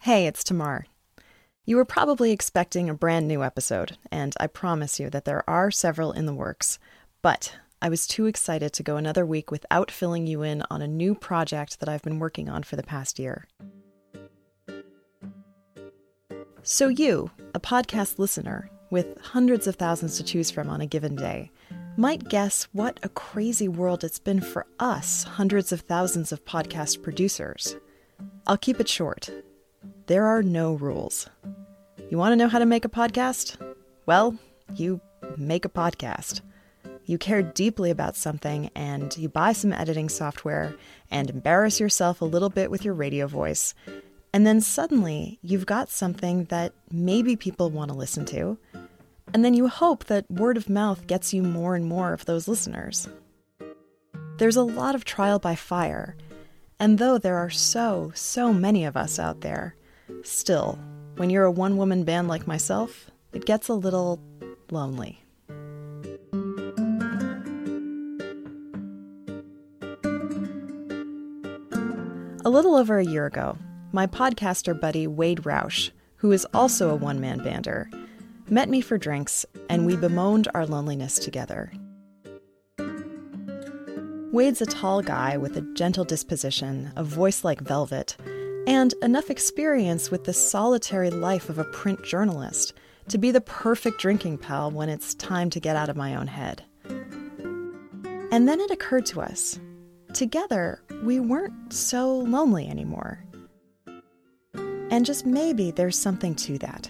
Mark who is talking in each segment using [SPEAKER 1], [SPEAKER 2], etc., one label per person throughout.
[SPEAKER 1] Hey, it's Tamar. You were probably expecting a brand new episode, and I promise you that there are several in the works, but I was too excited to go another week without filling you in on a new project that I've been working on for the past year. So you, a podcast listener with hundreds of thousands to choose from on a given day, might guess what a crazy world it's been for us, hundreds of thousands of podcast producers. I'll keep it short. There are no rules. You want to know how to make a podcast? Well, you make a podcast. You care deeply about something and you buy some editing software and embarrass yourself a little bit with your radio voice. And then suddenly you've got something that maybe people want to listen to. And then you hope that word of mouth gets you more and more of those listeners. There's a lot of trial by fire. And though there are so many of us out there, still, when you're a one-woman band like myself, it gets a little lonely. A little over a year ago, my podcaster buddy Wade Roush, who is also a one-man bander, met me for drinks, and we bemoaned our loneliness together. Wade's a tall guy with a gentle disposition, a voice like velvet, and enough experience with the solitary life of a print journalist to be the perfect drinking pal when it's time to get out of my own head. And then it occurred to us, together, we weren't so lonely anymore. And just maybe there's something to that.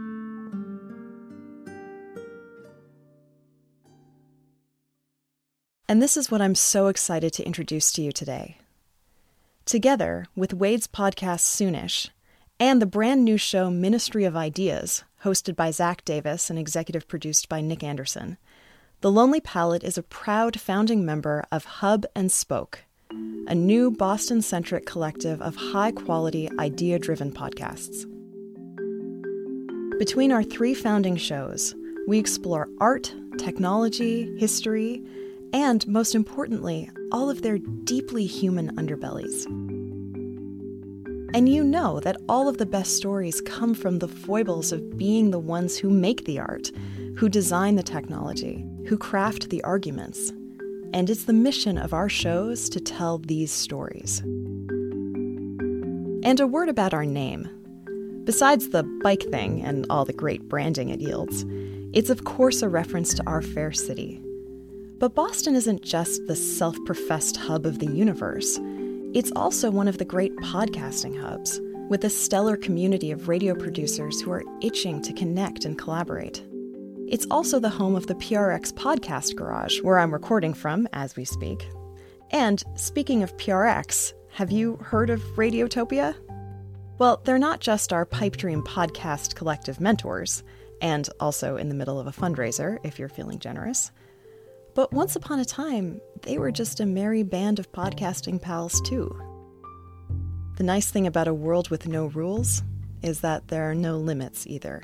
[SPEAKER 1] And this is what I'm so excited to introduce to you today. Together with Wade's podcast Soonish and the brand new show Ministry of Ideas, hosted by Zach Davis and executive produced by Nick Anderson, The Lonely Palette is a proud founding member of Hub and Spoke, a new Boston-centric collective of high-quality, idea-driven podcasts. Between our 3 founding shows, we explore art, technology, history, and, most importantly, all of their deeply human underbellies. And you know that all of the best stories come from the foibles of being the ones who make the art, who design the technology, who craft the arguments. And it's the mission of our shows to tell these stories. And a word about our name. Besides the bike thing and all the great branding it yields, it's of course a reference to our fair city. But Boston isn't just the self-professed hub of the universe. It's also one of the great podcasting hubs, with a stellar community of radio producers who are itching to connect and collaborate. It's also the home of the PRX Podcast Garage, where I'm recording from as we speak. And speaking of PRX, have you heard of Radiotopia? Well, they're not just our Pipe Dream podcast collective mentors, and also in the middle of a fundraiser, if you're feeling generous. But once upon a time, they were just a merry band of podcasting pals, too. The nice thing about a world with no rules is that there are no limits either.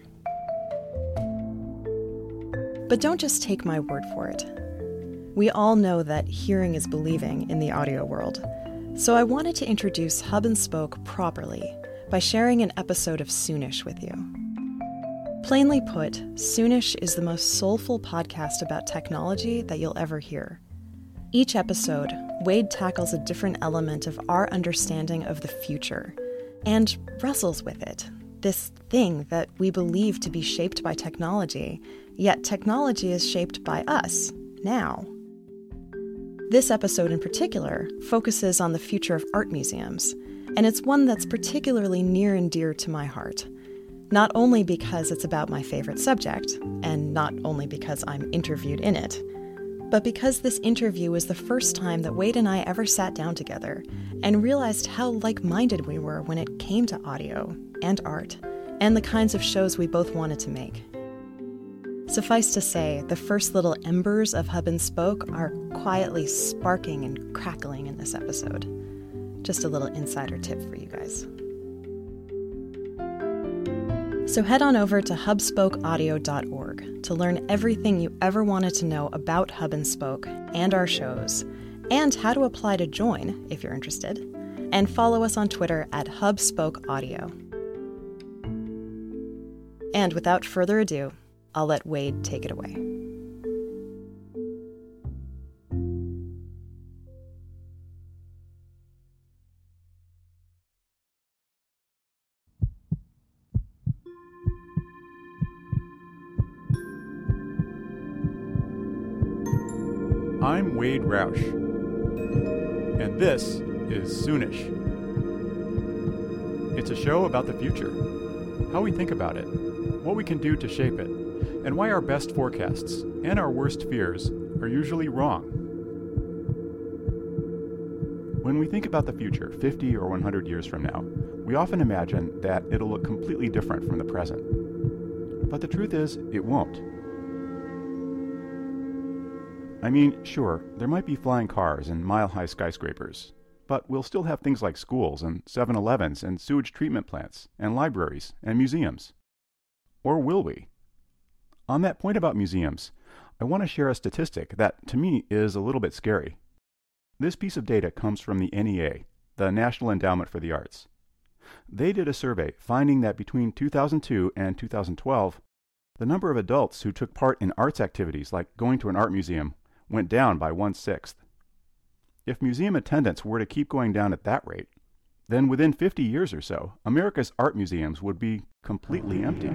[SPEAKER 1] But don't just take my word for it. We all know that hearing is believing in the audio world, so I wanted to introduce Hub and Spoke properly by sharing an episode of Soonish with you. Plainly put, Soonish is the most soulful podcast about technology that you'll ever hear. Each episode, Wade tackles a different element of our understanding of the future and wrestles with it, this thing that we believe to be shaped by technology, yet technology is shaped by us, now. This episode in particular focuses on the future of art museums, and it's one that's particularly near and dear to my heart. Not only because it's about my favorite subject, and not only because I'm interviewed in it, but because this interview was the first time that Wade and I ever sat down together and realized how like-minded we were when it came to audio and art, and the kinds of shows we both wanted to make. Suffice to say, the first little embers of Hub and Spoke are quietly sparking and crackling in this episode. Just a little insider tip for you guys. So head on over to hubspokeaudio.org to learn everything you ever wanted to know about Hub and Spoke and our shows, and how to apply to join if you're interested. And follow us on Twitter at HubSpokeAudio. And without further ado, I'll let Wade take it away.
[SPEAKER 2] I'm Wade Roush, and this is Soonish. It's a show about the future, how we think about it, what we can do to shape it, and why our best forecasts and our worst fears are usually wrong. When we think about the future 50 or 100 years from now, we often imagine that it'll look completely different from the present. But the truth is, it won't. I mean, sure, there might be flying cars and mile-high skyscrapers, but we'll still have things like schools and 7-Elevens and sewage treatment plants and libraries and museums. Or will we? On that point about museums, I want to share a statistic that, to me, is a little bit scary. This piece of data comes from the NEA, the National Endowment for the Arts. They did a survey finding that between 2002 and 2012, the number of adults who took part in arts activities like going to an art museum went down by 1/6. If museum attendance were to keep going down at that rate, then within 50 years or so, America's art museums would be completely empty.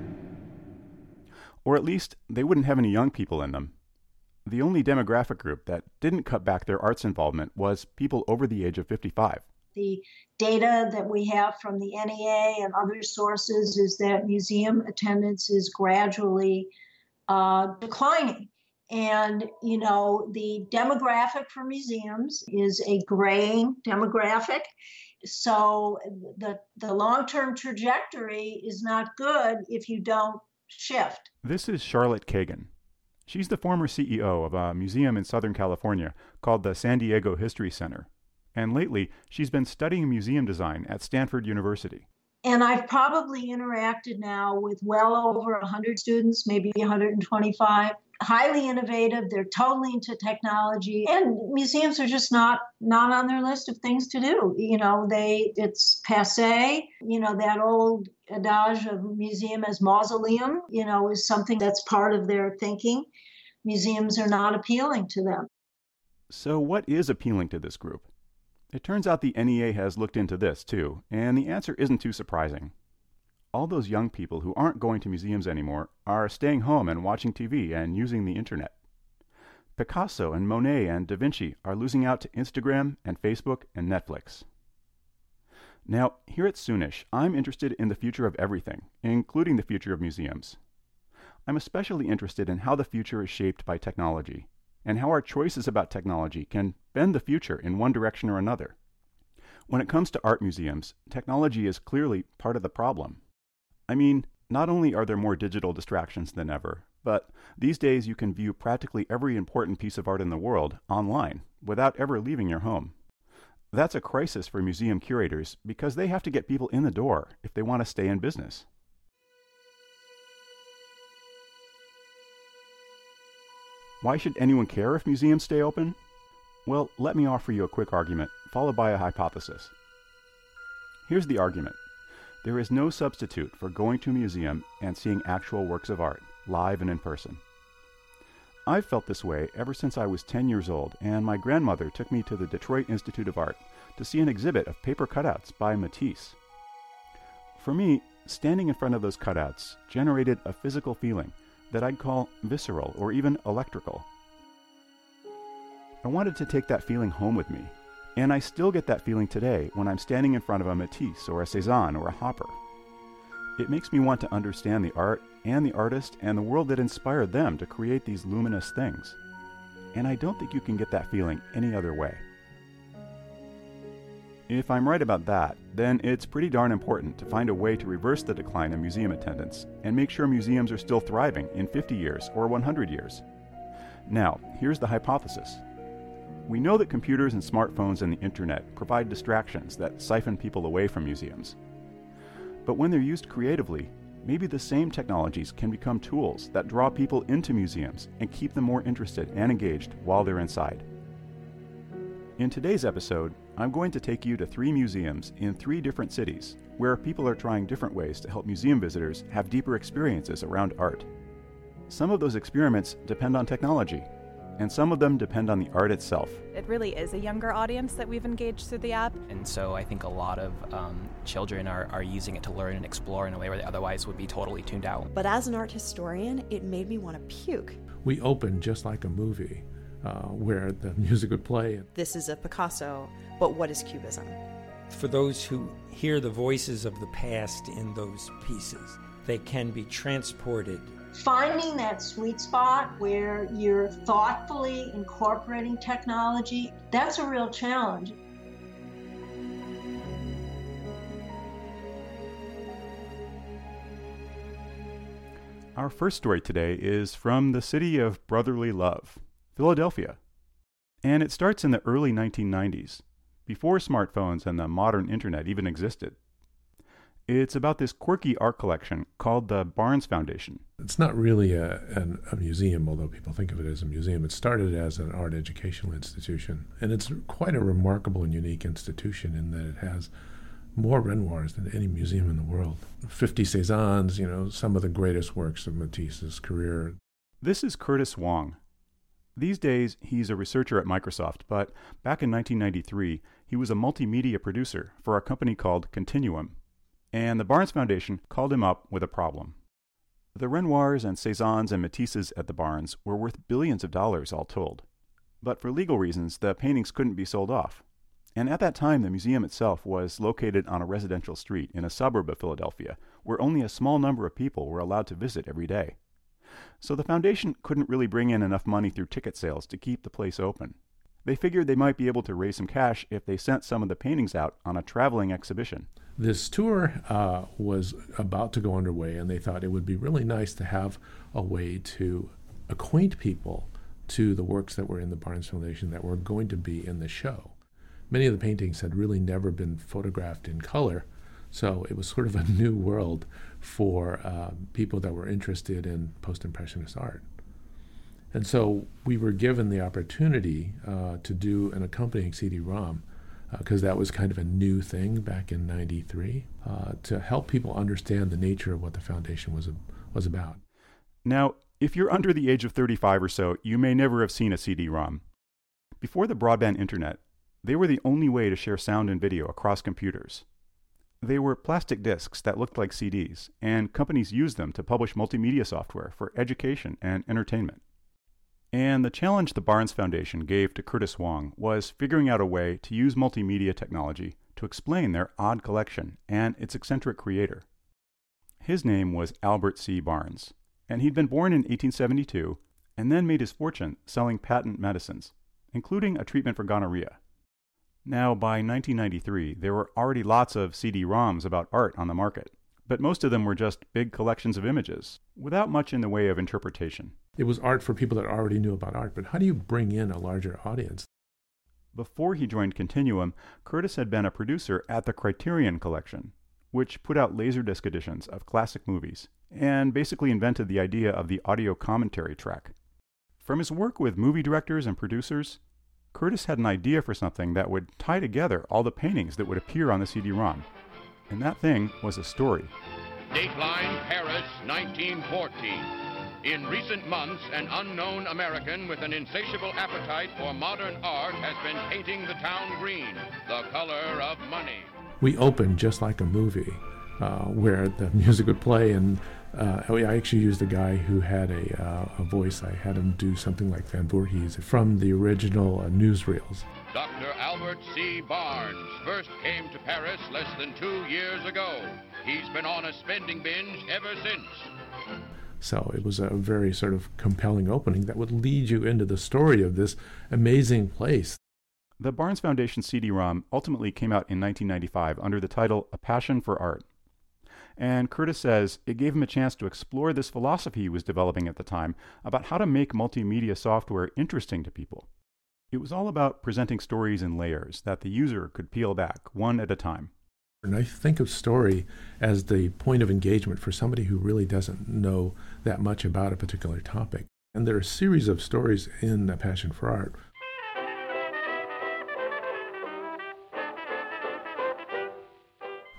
[SPEAKER 2] Or at least, they wouldn't have any young people in them. The only demographic group that didn't cut back their arts involvement was people over the age of 55.
[SPEAKER 3] The data that we have from the NEA and other sources is that museum attendance is gradually declining. And, you know, the demographic for museums is a graying demographic. So the long-term trajectory is not good if you don't shift.
[SPEAKER 2] This is Charlotte Kagan. She's the former CEO of a museum in Southern California called the San Diego History Center. And lately, she's been studying museum design at Stanford University.
[SPEAKER 3] And I've probably interacted now with well over 100 students, maybe 125. Highly innovative. They're totally into technology, and museums are just not on their list of things to do. You know, it's passé. You know, that old adage of museum as mausoleum, you know, is something that's part of their thinking. Museums are not appealing to them.
[SPEAKER 2] So what is appealing to this group? It turns out the NEA has looked into this too, and the answer isn't too surprising. All those young people who aren't going to museums anymore are staying home and watching TV and using the internet. Picasso and Monet and Da Vinci are losing out to Instagram and Facebook and Netflix. Now, here at Soonish, I'm interested in the future of everything, including the future of museums. I'm especially interested in how the future is shaped by technology, and how our choices about technology can bend the future in one direction or another. When it comes to art museums, technology is clearly part of the problem. I mean, not only are there more digital distractions than ever, but these days you can view practically every important piece of art in the world online without ever leaving your home. That's a crisis for museum curators because they have to get people in the door if they want to stay in business. Why should anyone care if museums stay open? Well, let me offer you a quick argument, followed by a hypothesis. Here's the argument. There is no substitute for going to a museum and seeing actual works of art, live and in person. I've felt this way ever since I was 10 years old, and my grandmother took me to the Detroit Institute of Art to see an exhibit of paper cutouts by Matisse. For me, standing in front of those cutouts generated a physical feeling that I'd call visceral or even electrical. I wanted to take that feeling home with me, and I still get that feeling today when I'm standing in front of a Matisse or a Cézanne or a Hopper. It makes me want to understand the art and the artist and the world that inspired them to create these luminous things. And I don't think you can get that feeling any other way. If I'm right about that, then it's pretty darn important to find a way to reverse the decline in museum attendance and make sure museums are still thriving in 50 years or 100 years. Now, here's the hypothesis. We know that computers and smartphones and the internet provide distractions that siphon people away from museums. But when they're used creatively, maybe the same technologies can become tools that draw people into museums and keep them more interested and engaged while they're inside. In today's episode, I'm going to take you to 3 museums in 3 different cities where people are trying different ways to help museum visitors have deeper experiences around art. Some of those experiments depend on technology, and some of them depend on the art itself.
[SPEAKER 4] It really is a younger audience that we've engaged through the app.
[SPEAKER 5] And so I think a lot of children are using it to learn and explore in a way where they otherwise would be totally tuned out.
[SPEAKER 1] But as an art historian, it made me want to puke.
[SPEAKER 6] We opened just like a movie where the music would play.
[SPEAKER 1] This is a Picasso, but what is Cubism?
[SPEAKER 7] For those who hear the voices of the past in those pieces, they can be transported.
[SPEAKER 3] Finding that sweet spot where you're thoughtfully incorporating technology, that's a real challenge.
[SPEAKER 2] Our first story today is from the city of brotherly love, Philadelphia. And it starts in the early 1990s, before smartphones and the modern internet even existed. It's about this quirky art collection called the Barnes Foundation.
[SPEAKER 6] It's not really a museum, although people think of it as a museum. It started as an art educational institution, and it's quite a remarkable and unique institution in that it has more Renoirs than any museum in the world. 50 Cézannes, some of the greatest works of Matisse's career.
[SPEAKER 2] This is Curtis Wong. These days, he's a researcher at Microsoft, but back in 1993, he was a multimedia producer for a company called Continuum. And the Barnes Foundation called him up with a problem. The Renoirs and Cézannes and Matisses at the Barnes were worth billions of dollars all told. But for legal reasons, the paintings couldn't be sold off. And at that time, the museum itself was located on a residential street in a suburb of Philadelphia, where only a small number of people were allowed to visit every day. So the foundation couldn't really bring in enough money through ticket sales to keep the place open. They figured they might be able to raise some cash if they sent some of the paintings out on a traveling exhibition.
[SPEAKER 6] This tour was about to go underway, and they thought it would be really nice to have a way to acquaint people to the works that were in the Barnes Foundation that were going to be in the show. Many of the paintings had really never been photographed in color, so it was sort of a new world for people that were interested in post-impressionist art. And so we were given the opportunity to do an accompanying CD-ROM, because that was kind of a new thing back in '93, to help people understand the nature of what the foundation was about.
[SPEAKER 2] Now, if you're under the age of 35 or so, you may never have seen a CD-ROM. Before the broadband internet, they were the only way to share sound and video across computers. They were plastic discs that looked like CDs, and companies used them to publish multimedia software for education and entertainment. And the challenge the Barnes Foundation gave to Curtis Wong was figuring out a way to use multimedia technology to explain their odd collection and its eccentric creator. His name was Albert C. Barnes, and he'd been born in 1872 and then made his fortune selling patent medicines, including a treatment for gonorrhea. Now, by 1993, there were already lots of CD-ROMs about art on the market, but most of them were just big collections of images, without much in the way of interpretation.
[SPEAKER 6] It was art for people that already knew about art, but how do you bring in a larger audience?
[SPEAKER 2] Before he joined Continuum, Curtis had been a producer at the Criterion Collection, which put out Laserdisc editions of classic movies, and basically invented the idea of the audio commentary track. From his work with movie directors and producers, Curtis had an idea for something that would tie together all the paintings that would appear on the CD-ROM. And that thing was a story.
[SPEAKER 8] Dateline, Paris, 1914. In recent months, an unknown American with an insatiable appetite for modern art has been painting the town green, the color of money.
[SPEAKER 6] We opened just like a movie, where the music would play, and I actually used a guy who had a voice. I had him do something like Van Voorhees from the original newsreels.
[SPEAKER 8] Dr. Albert C. Barnes first came to Paris less than 2 years ago. He's been on a spending binge ever since.
[SPEAKER 6] So it was a very sort of compelling opening that would lead you into the story of this amazing place.
[SPEAKER 2] The Barnes Foundation CD-ROM ultimately came out in 1995 under the title A Passion for Art. And Curtis says it gave him a chance to explore this philosophy he was developing at the time about how to make multimedia software interesting to people. It was all about presenting stories in layers that the user could peel back one at a time.
[SPEAKER 6] And I think of story as the point of engagement for somebody who really doesn't know that much about a particular topic. And there are a series of stories in A Passion for Art.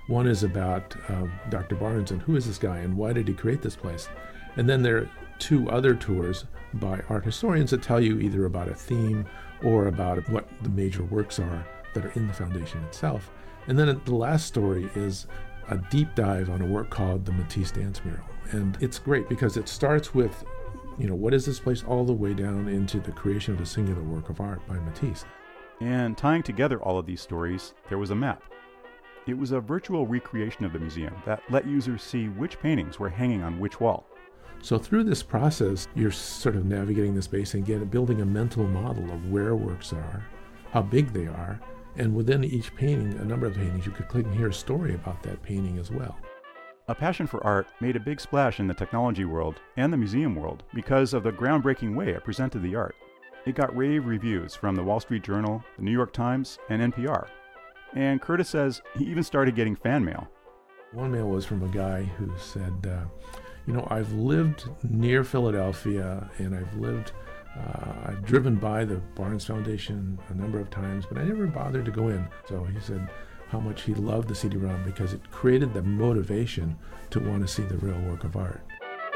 [SPEAKER 6] One is about Dr. Barnes and who is this guy and why did he create this place? And then there are 2 other tours by art historians that tell you either about a theme or about what the major works are that are in the foundation itself. And then the last story is a deep dive on a work called the Matisse Dance Mural. And it's great because it starts with, what is this place, all the way down into the creation of a singular work of art by Matisse.
[SPEAKER 2] And tying together all of these stories, there was a map. It was a virtual recreation of the museum that let users see which paintings were hanging on which wall.
[SPEAKER 6] So through this process, you're sort of navigating the space and building a mental model of where works are, how big they are, and within each painting, a number of paintings, you could click and hear a story about that painting as well.
[SPEAKER 2] A passion for art made a big splash in the technology world and the museum world because of the groundbreaking way it presented the art. It got rave reviews from the Wall Street Journal, the New York Times, and NPR. And Curtis says he even started getting fan mail.
[SPEAKER 6] One mail was from a guy who said, I've lived near Philadelphia and I've driven by the Barnes Foundation a number of times, but I never bothered to go in. So he said how much he loved the CD-ROM because it created the motivation to want to see the real work of art.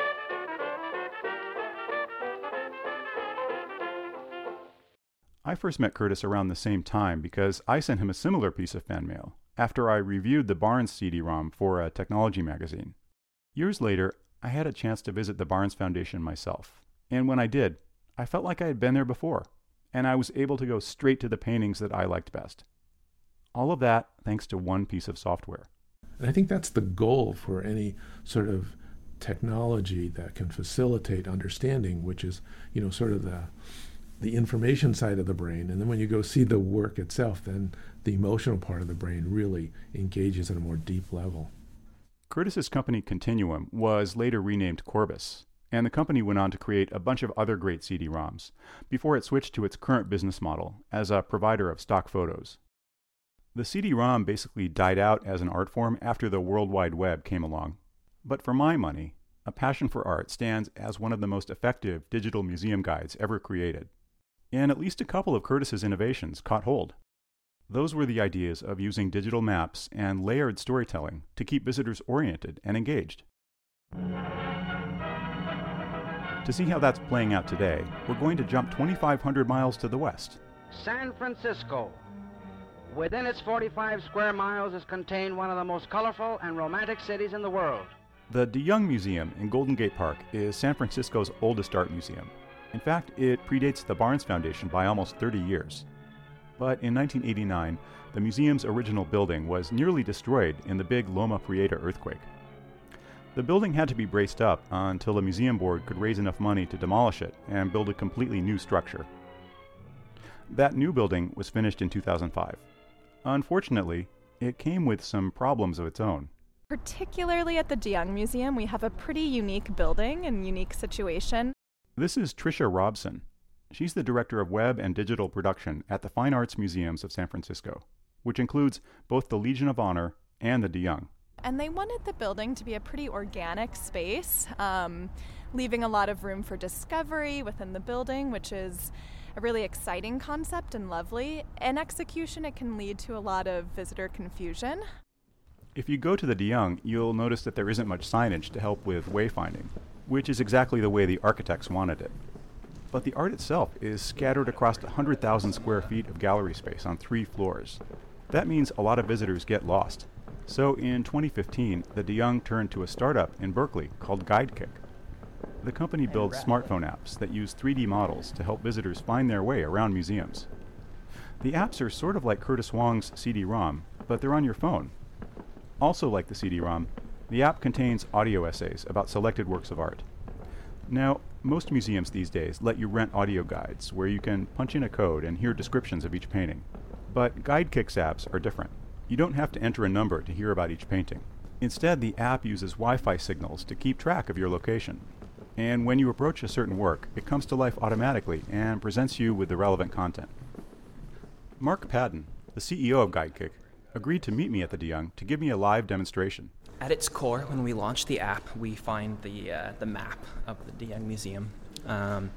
[SPEAKER 2] I first met Curtis around the same time because I sent him a similar piece of fan mail after I reviewed the Barnes CD-ROM for a technology magazine. Years later, I had a chance to visit the Barnes Foundation myself, and when I did, I felt like I had been there before, and I was able to go straight to the paintings that I liked best. All of that thanks to one piece of software.
[SPEAKER 6] And I think that's the goal for any sort of technology that can facilitate understanding, which is, sort of the information side of the brain. And then when you go see the work itself, then the emotional part of the brain really engages at a more deep level.
[SPEAKER 2] Curtis's company Continuum was later renamed Corbis, and the company went on to create a bunch of other great CD-ROMs before it switched to its current business model as a provider of stock photos. The CD-ROM basically died out as an art form after the World Wide Web came along. But for my money, A Passion for Art stands as one of the most effective digital museum guides ever created. And at least a couple of Curtis's innovations caught hold. Those were the ideas of using digital maps and layered storytelling to keep visitors oriented and engaged. To see how that's playing out today, we're going to jump 2,500 miles to the west.
[SPEAKER 9] San Francisco. Within its 45 square miles is contained one of the most colorful and romantic cities in the world.
[SPEAKER 2] The DeYoung Museum in Golden Gate Park is San Francisco's oldest art museum. In fact, it predates the Barnes Foundation by almost 30 years. But in 1989, the museum's original building was nearly destroyed in the big Loma Prieta earthquake. The building had to be braced up until the museum board could raise enough money to demolish it and build a completely new structure. That new building was finished in 2005. Unfortunately, it came with some problems of its own.
[SPEAKER 4] Particularly at the DeYoung Museum, we have a pretty unique building and unique situation.
[SPEAKER 2] This is Tricia Robson. She's the director of web and digital production at the Fine Arts Museums of San Francisco, which includes both the Legion of Honor and the DeYoung.
[SPEAKER 4] And they wanted the building to be a pretty organic space, leaving a lot of room for discovery within the building, which is a really exciting concept and lovely. In execution, it can lead to a lot of visitor confusion.
[SPEAKER 2] If you go to the DeYoung, you'll notice that there isn't much signage to help with wayfinding, which is exactly the way the architects wanted it. But the art itself is scattered across 100,000 square feet of gallery space on 3 floors. That means a lot of visitors get lost. So in 2015, the DeYoung turned to a startup in Berkeley called Guidekick. The company builds smartphone apps that use 3D models to help visitors find their way around museums. The apps are sort of like Curtis Wong's CD-ROM, but they're on your phone. Also like the CD-ROM, the app contains audio essays about selected works of art. Now, most museums these days let you rent audio guides where you can punch in a code and hear descriptions of each painting. But Guidekick's apps are different. You don't have to enter a number to hear about each painting. Instead, the app uses Wi-Fi signals to keep track of your location. And when you approach a certain work, it comes to life automatically and presents you with the relevant content. Mark Padden, the CEO of Guidekick, agreed to meet me at the DeYoung to give me a live demonstration.
[SPEAKER 5] At its core, when we launch the app, we find the map of the DeYoung Museum.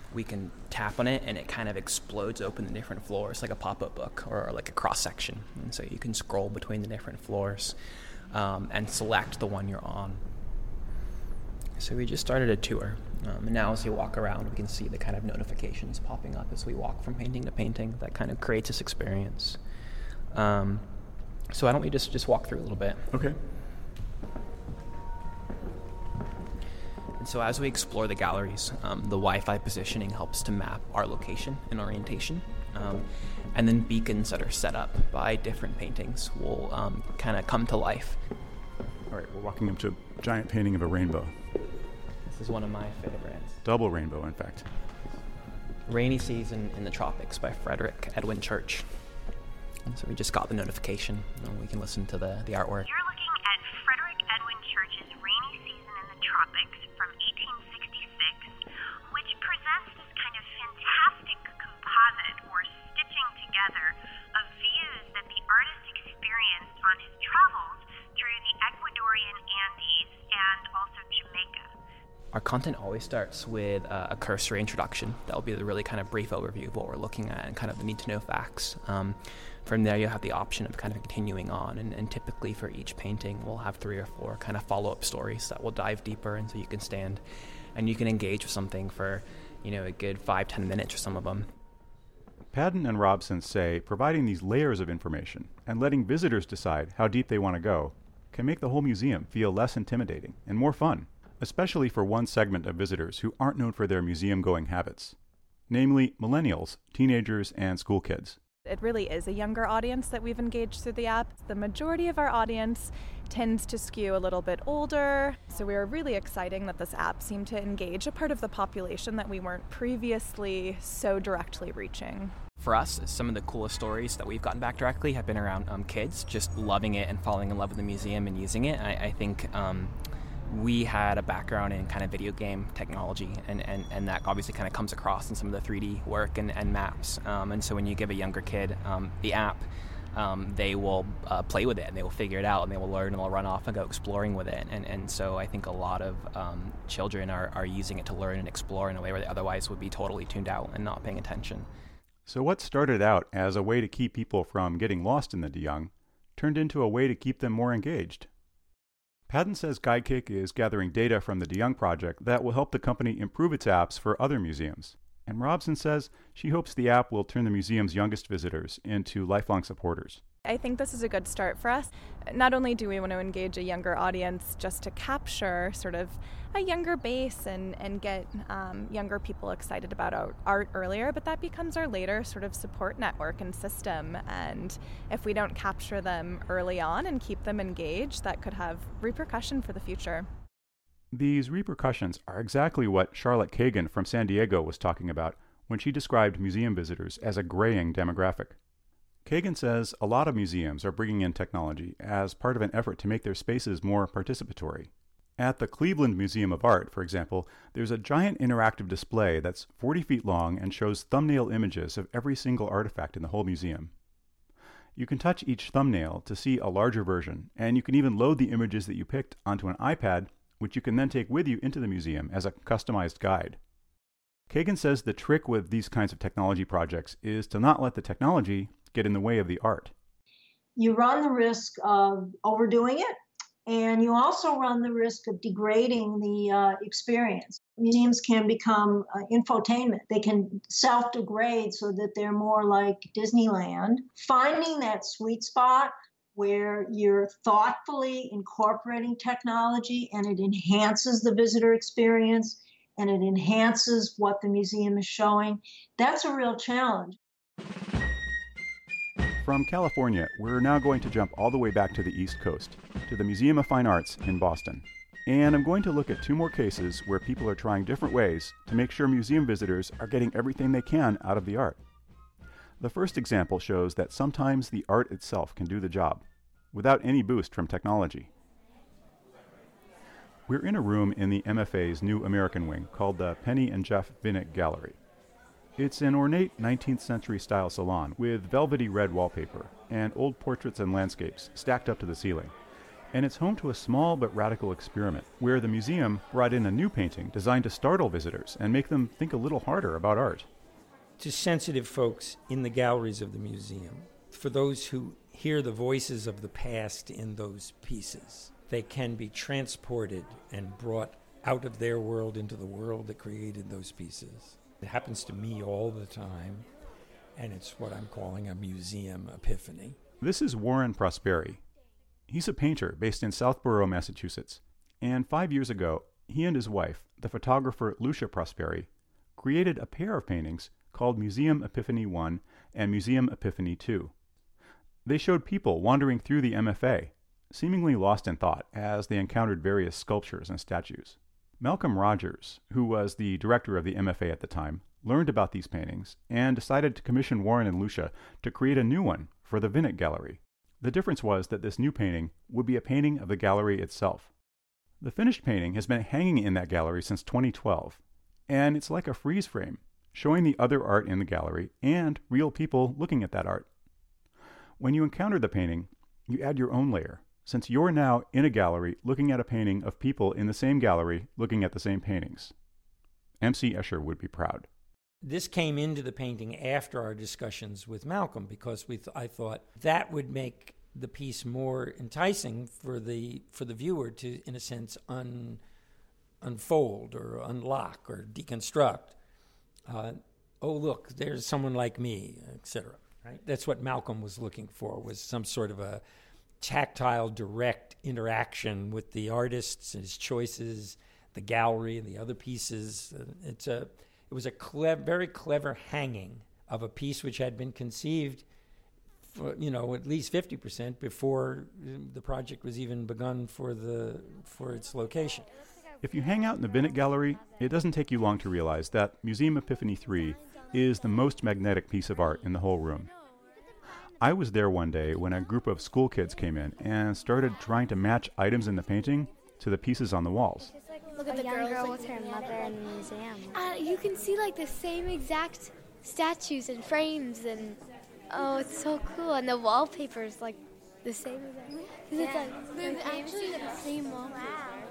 [SPEAKER 5] we can tap on it and it kind of explodes open the different floors like a pop-up book or like a cross-section. And so you can scroll between the different floors and select the one you're on. So we just started a tour. And now as you walk around, we can see the kind of notifications popping up as we walk from painting to painting. That kind of creates this experience. So why don't we just walk through a little bit?
[SPEAKER 2] Okay.
[SPEAKER 5] And so as we explore the galleries, the Wi-Fi positioning helps to map our location and orientation. And then beacons that are set up by different paintings will kind of come to life.
[SPEAKER 2] All right, we're walking up to a giant painting of a rainbow.
[SPEAKER 5] This is one of my favorites.
[SPEAKER 2] Double rainbow, in fact.
[SPEAKER 5] Rainy Season in the Tropics by Frederick Edwin Church. And so we just got the notification, and we can listen to the artwork.
[SPEAKER 10] You're looking at Frederick Edwin Church's Rainy Season in the Tropics from 1866, which presents this kind of fantastic composite or stitching together of views that the artist experienced on his travels through the Ecuadorian Andes and also Jamaica.
[SPEAKER 5] Our content always starts with a cursory introduction. That'll be the really kind of brief overview of what we're looking at and kind of the need-to-know facts. From there, you'll have the option of kind of continuing on, and typically for each painting, we'll have 3 or 4 kind of follow-up stories that will dive deeper, and so you can stand and you can engage with something for, a good 5-10 minutes or some of them.
[SPEAKER 2] Padden and Robson say providing these layers of information and letting visitors decide how deep they want to go can make the whole museum feel less intimidating and more fun, especially for one segment of visitors who aren't known for their museum-going habits, namely millennials, teenagers, and school kids.
[SPEAKER 4] It really is a younger audience that we've engaged through the app. The majority of our audience tends to skew a little bit older, so we are really exciting that this app seemed to engage a part of the population that we weren't previously so directly reaching.
[SPEAKER 5] For us, some of the coolest stories that we've gotten back directly have been around kids just loving it and falling in love with the museum and using it. I think we had a background in kind of video game technology, and that obviously kind of comes across in some of the 3D work and maps. And so when you give a younger kid the app, they will play with it, and they will figure it out, and they will learn, and they'll run off and go exploring with it. And so I think a lot of children are using it to learn and explore in a way where they otherwise would be totally tuned out and not paying attention.
[SPEAKER 2] So what started out as a way to keep people from getting lost in the De Young turned into a way to keep them more engaged. Padden says Guidekick is gathering data from the De Young project that will help the company improve its apps for other museums. And Robson says she hopes the app will turn the museum's youngest visitors into lifelong supporters.
[SPEAKER 4] I think this is a good start for us. Not only do we want to engage a younger audience just to capture sort of a younger base and get younger people excited about art earlier, but that becomes our later sort of support network and system. And if we don't capture them early on and keep them engaged, that could have repercussion for the future.
[SPEAKER 2] These repercussions are exactly what Charlotte Kagan from San Diego was talking about when she described museum visitors as a graying demographic. Kagan says a lot of museums are bringing in technology as part of an effort to make their spaces more participatory. At the Cleveland Museum of Art, for example, there's a giant interactive display that's 40 feet long and shows thumbnail images of every single artifact in the whole museum. You can touch each thumbnail to see a larger version, and you can even load the images that you picked onto an iPad, which you can then take with you into the museum as a customized guide. Kagan says the trick with these kinds of technology projects is to not let the technology get in the way of the art.
[SPEAKER 3] You run the risk of overdoing it, and you also run the risk of degrading the experience. Museums can become infotainment. They can self-degrade so that they're more like Disneyland. Finding that sweet spot where you're thoughtfully incorporating technology and it enhances the visitor experience and it enhances what the museum is showing, that's a real challenge.
[SPEAKER 2] From California, we're now going to jump all the way back to the East Coast, to the Museum of Fine Arts in Boston. And I'm going to look at 2 more cases where people are trying different ways to make sure museum visitors are getting everything they can out of the art. The first example shows that sometimes the art itself can do the job, without any boost from technology. We're in a room in the MFA's new American wing called the Penny and Jeff Vinnick Gallery. It's an ornate 19th century style salon with velvety red wallpaper and old portraits and landscapes stacked up to the ceiling. And it's home to a small but radical experiment where the museum brought in a new painting designed to startle visitors and make them think a little harder about art.
[SPEAKER 7] To sensitive folks in the galleries of the museum, for those who hear the voices of the past in those pieces, they can be transported and brought out of their world into the world that created those pieces. It happens to me all the time, and it's what I'm calling a museum epiphany.
[SPEAKER 2] This is Warren Prosperi. He's a painter based in Southborough, Massachusetts, and 5 years ago, he and his wife, the photographer Lucia Prosperi, created a pair of paintings called Museum Epiphany 1 and Museum Epiphany 2. They showed people wandering through the MFA, seemingly lost in thought as they encountered various sculptures and statues. Malcolm Rogers, who was the director of the MFA at the time, learned about these paintings and decided to commission Warren and Lucia to create a new one for the Vinnick Gallery. The difference was that this new painting would be a painting of the gallery itself. The finished painting has been hanging in that gallery since 2012, and it's like a freeze frame, showing the other art in the gallery and real people looking at that art. When you encounter the painting, you add your own layer, since you're now in a gallery looking at a painting of people in the same gallery looking at the same paintings. M.C. Escher would be proud.
[SPEAKER 7] This came into the painting after our discussions with Malcolm because I thought that would make the piece more enticing for the viewer to, in a sense, unfold or unlock or deconstruct. Oh, look, there's someone like me, etc. Right? That's what Malcolm was looking for, was some sort of a tactile, direct interaction with the artists and his choices, the gallery and the other pieces. It was a very clever hanging of a piece which had been conceived for, at least 50% before the project was even begun for its location.
[SPEAKER 2] If you hang out in the Vinnick Gallery, it doesn't take you long to realize that Museum Epiphany 3 is the most magnetic piece of art in the whole room. I was there one day when a group of school kids came in and started trying to match items in the painting to the pieces on the walls.
[SPEAKER 11] Look at the girl with her mother in the museum. You can see the same exact statues and frames, and it's so cool. And the wallpaper is the same exact. It's actually the same wallpaper.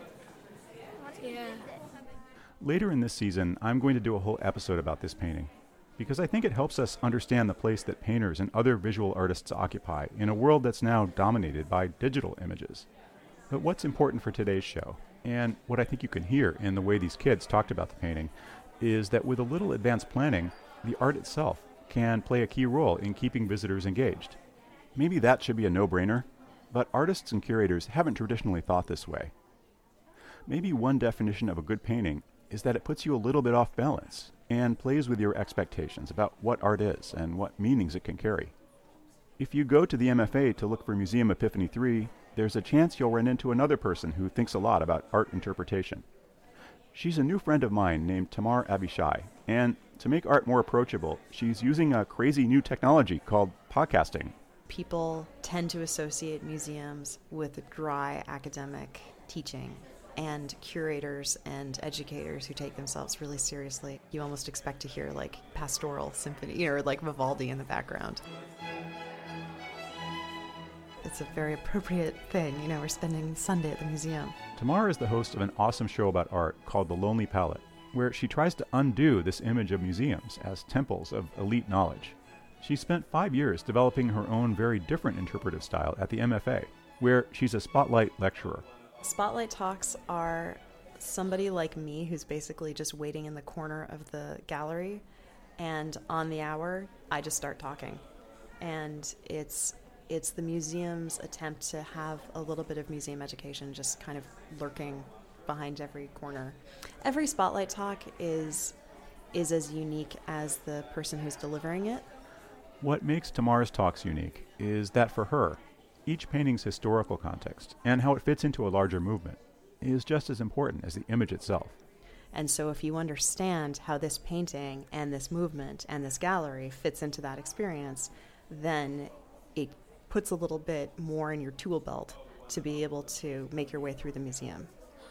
[SPEAKER 11] Yeah.
[SPEAKER 2] Later in this season, I'm going to do a whole episode about this painting, because I think it helps us understand the place that painters and other visual artists occupy in a world that's now dominated by digital images. But what's important for today's show, and what I think you can hear in the way these kids talked about the painting, is that with a little advanced planning, the art itself can play a key role in keeping visitors engaged. Maybe that should be a no-brainer, but artists and curators haven't traditionally thought this way. Maybe one definition of a good painting is that it puts you a little bit off balance and plays with your expectations about what art is and what meanings it can carry. If you go to the MFA to look for Museum Epiphany 3, there's a chance you'll run into another person who thinks a lot about art interpretation. She's a new friend of mine named Tamar Abishai, and to make art more approachable, she's using a crazy new technology called podcasting.
[SPEAKER 1] People tend to associate museums with dry academic teaching, and curators and educators who take themselves really seriously. You almost expect to hear pastoral symphony or Vivaldi in the background. It's a very appropriate thing. We're spending Sunday at the museum.
[SPEAKER 2] Tamar is the host of an awesome show about art called The Lonely Palette, where she tries to undo this image of museums as temples of elite knowledge. She spent 5 years developing her own very different interpretive style at the MFA, where she's a spotlight lecturer.
[SPEAKER 1] Spotlight talks are somebody like me who's basically just waiting in the corner of the gallery, and on the hour, I just start talking. And it's the museum's attempt to have a little bit of museum education just kind of lurking behind every corner. Every Spotlight talk is as unique as the person who's delivering it.
[SPEAKER 2] What makes Tamar's talks unique is that for her, each painting's historical context and how it fits into a larger movement is just as important as the image itself.
[SPEAKER 1] And so if you understand how this painting and this movement and this gallery fits into that experience, then it puts a little bit more in your tool belt to be able to make your way through the museum.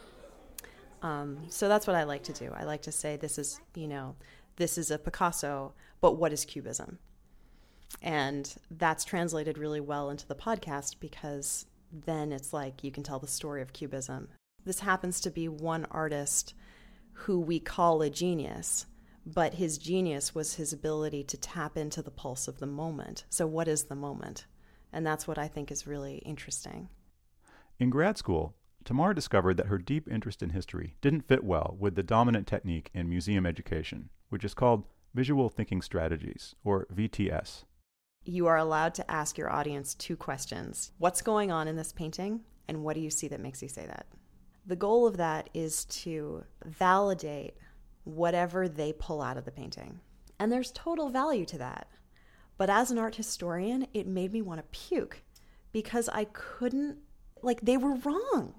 [SPEAKER 1] So that's what I like to do. I like to say this is a Picasso, but what is Cubism? And that's translated really well into the podcast because then it's like you can tell the story of Cubism. This happens to be one artist who we call a genius, but his genius was his ability to tap into the pulse of the moment. So what is the moment? And that's what I think is really interesting.
[SPEAKER 2] In grad school, Tamar discovered that her deep interest in history didn't fit well with the dominant technique in museum education, which is called Visual Thinking Strategies, or VTS.
[SPEAKER 1] You are allowed to ask your audience 2 questions. What's going on in this painting, and what do you see that makes you say that? The goal of that is to validate whatever they pull out of the painting. And there's total value to that. But as an art historian, it made me want to puke because I couldn't, they were wrong,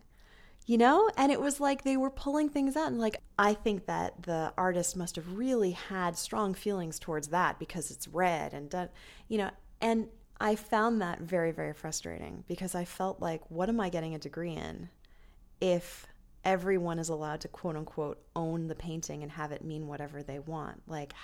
[SPEAKER 1] And it was like they were pulling things out. And I think that the artist must have really had strong feelings towards that because it's red and, and I found that very, very frustrating because I felt like, what am I getting a degree in if everyone is allowed to quote unquote own the painting and have it mean whatever they want?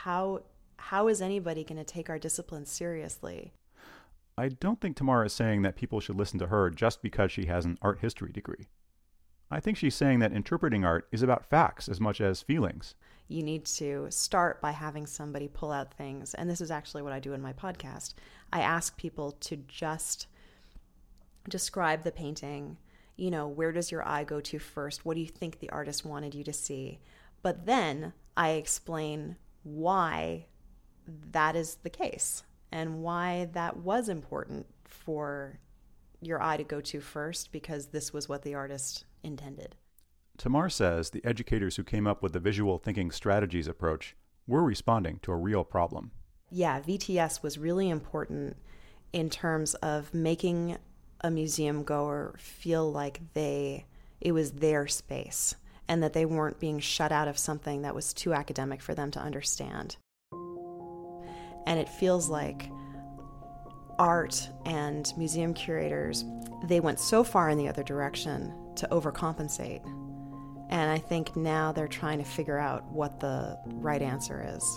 [SPEAKER 1] How is anybody going to take our discipline seriously?
[SPEAKER 2] I don't think Tamar is saying that people should listen to her just because she has an art history degree. I think she's saying that interpreting art is about facts as much as feelings.
[SPEAKER 1] You need to start by having somebody pull out things. And this is actually what I do in my podcast. I ask people to just describe the painting. Where does your eye go to first? What do you think the artist wanted you to see? But then I explain why that is the case and why that was important for your eye to go to first, because this was what the artist intended.
[SPEAKER 2] Tamar says the educators who came up with the visual thinking strategies approach were responding to a real problem.
[SPEAKER 1] Yeah, VTS was really important in terms of making a museum goer feel like it was their space and that they weren't being shut out of something that was too academic for them to understand. And it feels like art and museum curators, they went so far in the other direction to overcompensate. And I think now they're trying to figure out what the right answer is.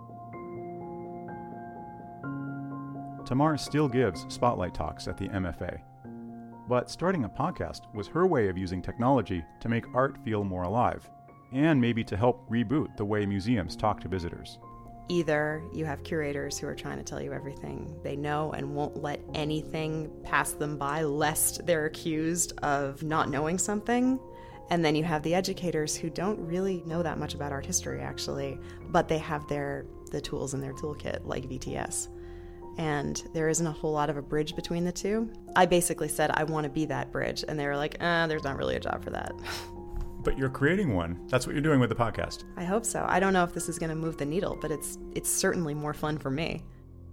[SPEAKER 2] Tamar still gives spotlight talks at the MFA. But starting a podcast was her way of using technology to make art feel more alive, and maybe to help reboot the way museums talk to visitors.
[SPEAKER 1] Either you have curators who are trying to tell you everything they know and won't let anything pass them by lest they're accused of not knowing something. And then you have the educators who don't really know that much about art history, actually, but they have the tools in their toolkit, like VTS. And there isn't a whole lot of a bridge between the two. I basically said, I want to be that bridge. And they were like, there's not really a job for that.
[SPEAKER 2] But you're creating one. That's what you're doing with the podcast.
[SPEAKER 1] I hope so. I don't know if this is going to move the needle, but it's certainly more fun for me.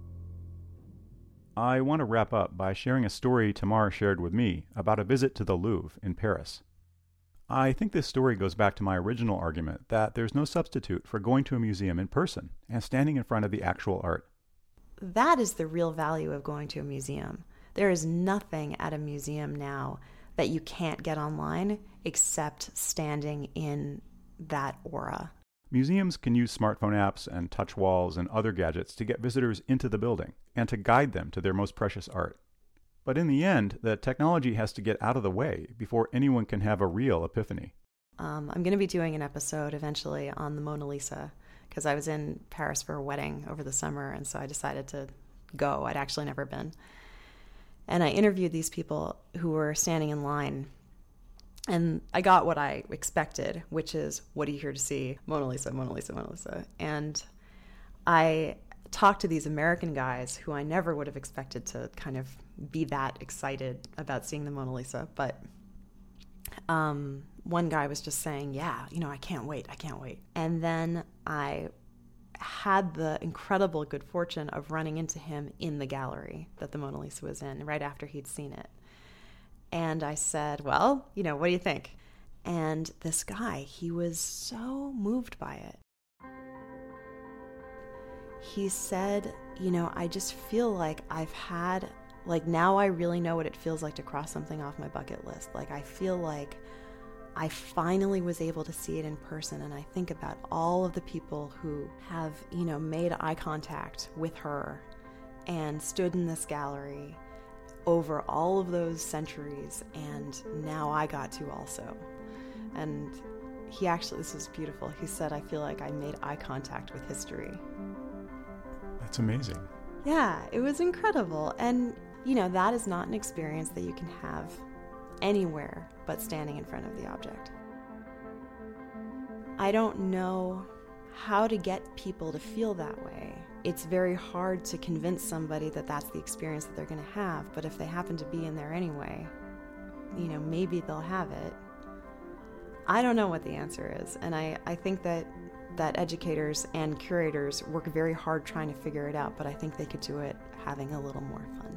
[SPEAKER 2] I want to wrap up by sharing a story Tamar shared with me about a visit to the Louvre in Paris. I think this story goes back to my original argument that there's no substitute for going to a museum in person and standing in front of the actual art.
[SPEAKER 1] That is the real value of going to a museum. There is nothing at a museum now that you can't get online except standing in that aura.
[SPEAKER 2] Museums can use smartphone apps and touch walls and other gadgets to get visitors into the building and to guide them to their most precious art. But in the end, the technology has to get out of the way before anyone can have a real epiphany.
[SPEAKER 1] I'm going to be doing an episode eventually on the Mona Lisa because I was in Paris for a wedding over the summer, and so I decided to go. I'd actually never been. And I interviewed these people who were standing in line, and I got what I expected, which is, what are you here to see? Mona Lisa, Mona Lisa, Mona Lisa. And I talked to these American guys who I never would have expected to kind of be that excited about seeing the Mona Lisa. But one guy was just saying, yeah, I can't wait. And then I had the incredible good fortune of running into him in the gallery that the Mona Lisa was in right after he'd seen it. And I said, well, what do you think? And this guy, he was so moved by it. He said, I just feel like now I really know what it feels like to cross something off my bucket list. I feel like I finally was able to see it in person, and I think about all of the people who have, made eye contact with her and stood in this gallery over all of those centuries, and now I got to also. And he actually, this was beautiful, he said, I feel like I made eye contact with history.
[SPEAKER 2] That's amazing.
[SPEAKER 1] Yeah, it was incredible. And, you know, that is not an experience that you can have anywhere but standing in front of the object. I don't know how to get people to feel that way. It's very hard to convince somebody that that's the experience that they're going to have, but if they happen to be in there anyway, you know, maybe they'll have it. I don't know what the answer is, and I think that educators and curators work very hard trying to figure it out, but I think they could do it having a little more fun.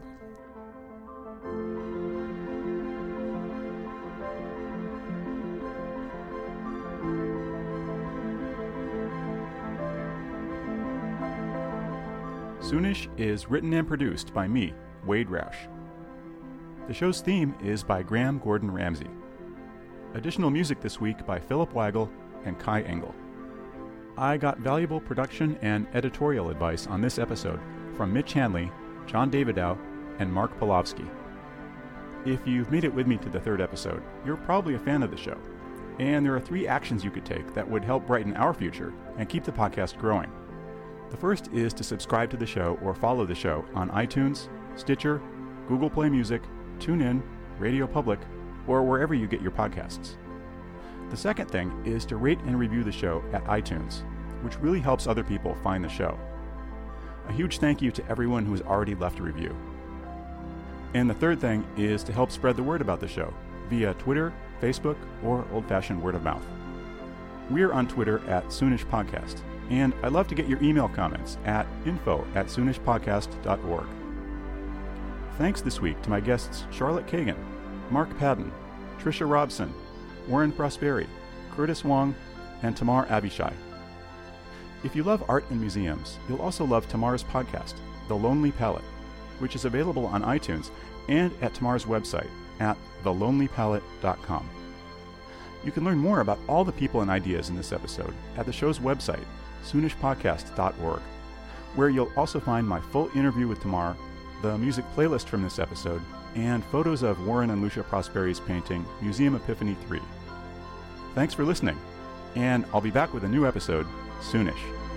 [SPEAKER 2] Soonish is written and produced by me, Wade Roush. The show's theme is by Graham Gordon Ramsay. Additional music this week by Philip Waggle and Kai Engel. I got valuable production and editorial advice on this episode from Mitch Hanley, John Davidow, and Mark Polovsky. If you've made it with me to the third episode, you're probably a fan of the show, and there are 3 actions you could take that would help brighten our future and keep the podcast growing. The first is to subscribe to the show or follow the show on iTunes, Stitcher, Google Play Music, TuneIn, Radio Public, or wherever you get your podcasts. The second thing is to rate and review the show at iTunes, which really helps other people find the show. A huge thank you to everyone who has already left a review. And the third thing is to help spread the word about the show via Twitter, Facebook, or old-fashioned word of mouth. We're on Twitter at Soonish Podcast, and I'd love to get your email comments at info@soonishpodcast.org. Thanks this week to my guests Charlotte Kagan, Mark Padden, Tricia Robson, Warren Prosperi, Curtis Wong, and Tamar Abishai. If you love art and museums, you'll also love Tamar's podcast, The Lonely Palette, which is available on iTunes and at Tamar's website at thelonelypalette.com. You can learn more about all the people and ideas in this episode at the show's website, soonishpodcast.org, where you'll also find my full interview with Tamar, the music playlist from this episode, and photos of Warren and Lucia Prosperi's painting, Museum Epiphany 3. Thanks for listening, and I'll be back with a new episode soonish.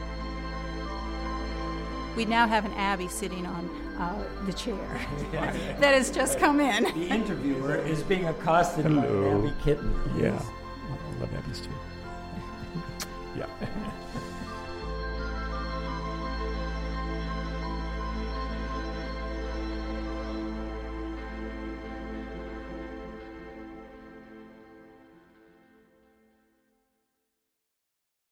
[SPEAKER 12] We now have an Abby sitting on the chair that has just come in.
[SPEAKER 7] The interviewer is being accosted by an Abby kitten.
[SPEAKER 2] Yeah, I love Abby's too. Yeah.